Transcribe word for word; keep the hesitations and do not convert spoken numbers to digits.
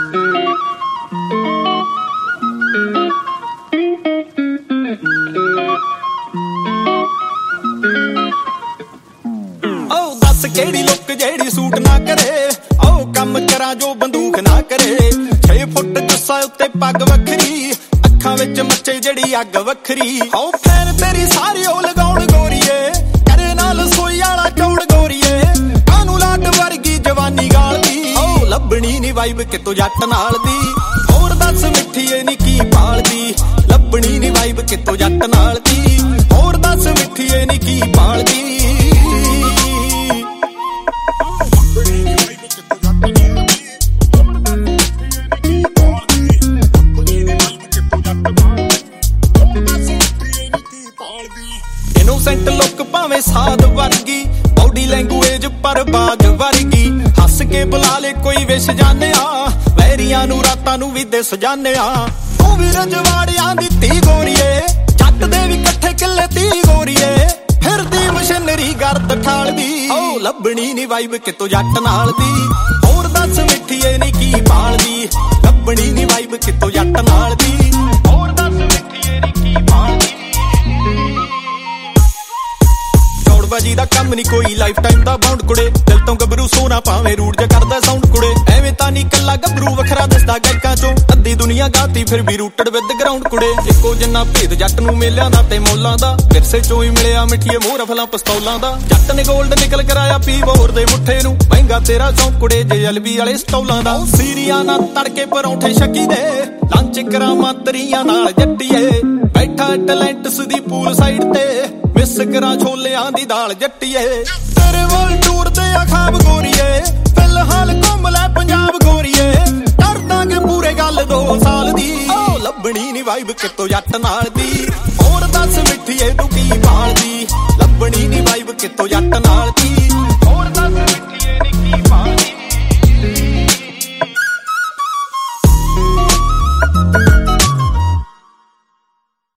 केड़ी लुक जेड़ी सूट ना करे आओ कम करा जो बंदूक ना करे छे फुट गुस्सा उत्ते पग वखरी अखां विच मचे जेड़ी अग वखरी आओ फैन तेरी सारी ओ लगाउण गोरीए करे नाल सोई वाला चौड़ गोरीए कानू लाड वर्गी जवानी गालदी आओ लभणी नी वाइब कितों जट नाल दी होर दस मिठीए नी की पालदी लभणी नी वाइब कितों जट नाल दी होर दस मिठीए नी की पालदी इनोसेंट लुक भावें साध वर्गी बॉडी लैंगुएज पर बाज वर्गी हस के बुला ले कोई विश जाने वैरियां नू रातां नू भी दिस जाने तू भी रजवाड़ियां दी धी गोरीए जट दे भी कट्ठे किले धी गोरीए फिरदी मशीनरी गर्द ठाल दी ओ लभणी नी वाइब कितों जट नाल दी होर दस मिठीए नी की पालदी लभणी नी वाइब कितों जट नाल दी होर दस मिठीए नी की पालदी बाजी दा कम नी कोई लाइफ टाइम दा बाउंड कुड़े दिल तो गबरू सोना पावे रूड जा करदा साउंड कुड़े एवें तां नी कल्ला गबरू वखरा दसदा गायकां चों अद्धी दुनिया गाती फिर भी रूटेड विद ग्राउंड कुड़े इक्को जिन्ना भेद जट नू मेलियां दा ते मौलां दा विरसे चों ही मिलिया मिठीए मोह रफलां पिस्तौलां दा जट ने गोल्ड निकल कराया पी बोर दे मुठे नू महंगा तेरा चौंक कुड़े जे एलबी वाले स्टौलां दा सीरिया ना तड़के परौंठे शकी दे लंच करावां तरियां नाल जट्टीए बैठा टैलेंट्स दी पूल साइड ते मिस करा छोलियां दी दाल जट्टीए तेरे वल टूर ते खाब गोरीए फिलहाल घुम लै पंजाब गोरीए कर दांगे पूरे गल दो साल दी ओ लभणी नी वाइब कितों जट नाल दी होर दस मिठीए तू की पालदी लभणी नी वाइब कितों जट नाल दी